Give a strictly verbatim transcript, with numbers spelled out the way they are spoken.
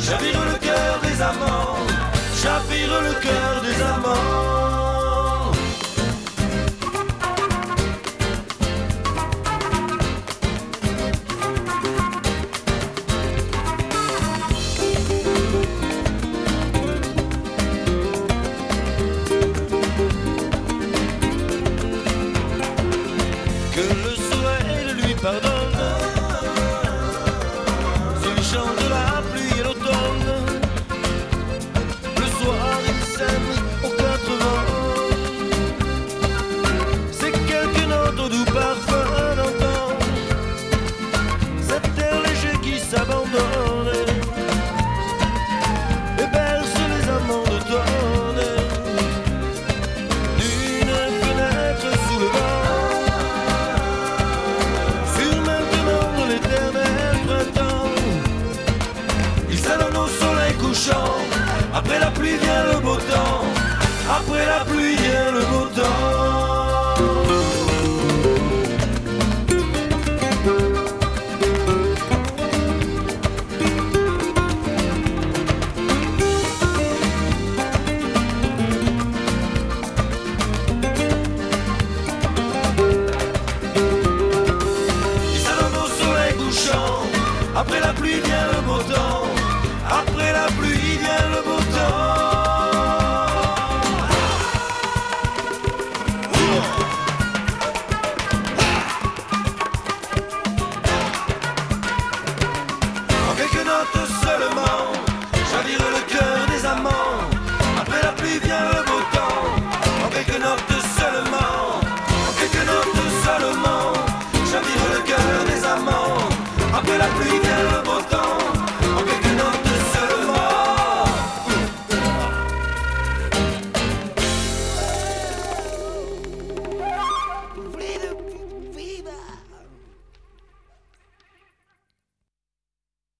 Chavire le cœur des amants, chavire le cœur des amants. Que le soleil lui pardonne s'il chante la pluie et l'automne. Le soir il s'aime aux quatre vents. C'est quelques notes au doux parfum d'antan, cet air léger qui s'abandonne et berce les amants d'automne. D'une fenêtre sous le vent, sur maintenant l'éternel printemps, il s'allume au soleil couchant. Après la pluie vient le beau temps, après la pluie vient le beau temps.